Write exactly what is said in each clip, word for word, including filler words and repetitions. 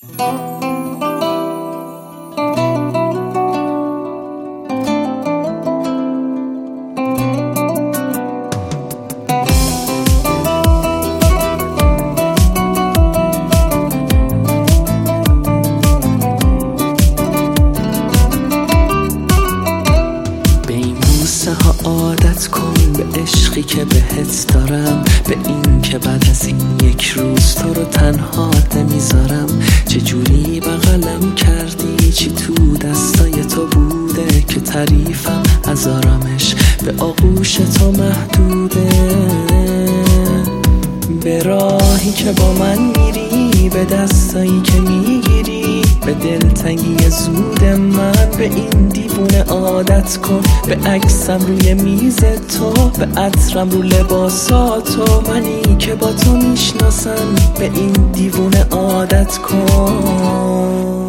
عادت کن به عشقی که بهت دارم، به این که بعد از این یک روز تو رو تنها نمیذارم. چجوری بغلم کردی، چی تو دستای تو بوده که تعریفم از آرامش به آغوش تو محدوده. به راهی که با من میری، به دستایی که میگیری، به دلتنگی زود من، به این دیوونه عادت کن. به عکسم روی میز تو، به عطرم رو لباساتو، منی که با تو میشناسم، به این دیوونه عادت کن.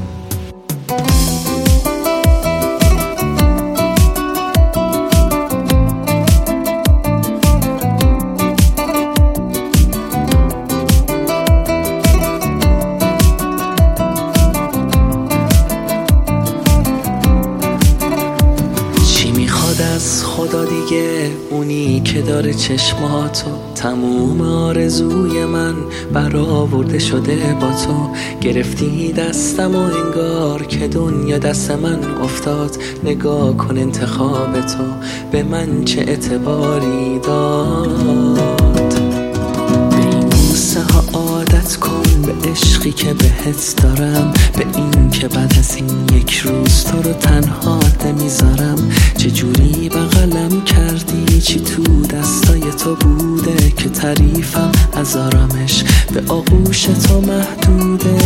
از خدا دیگه، اونی که داره چشماتو، تموم آرزوی من برآورده شده با تو. گرفتی دستم و انگار که دنیا دست من افتاد. نگاه کن انتخاب تو به من چه اعتباری داد. به این بوسه ها عادت کن، به عشقی که بهت دارم، به این که بعد از این یک روز تو رو تنها نمیذارم. چجوری بغلم کردی، چی تو دستای تو بوده که تعریفم از آرامش به آغوش تو محدوده.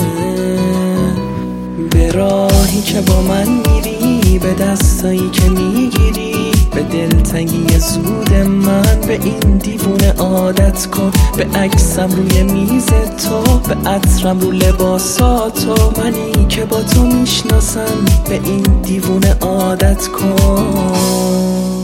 به راهی که با من میری، به دستایی که میگیری، به دلتنگی زود من، به این دیوونه عادت کن. به عکسم روی میز تو، به عطرم رو لباساتو، منی که با تو میشناسم، به این دیوونه عادت کن.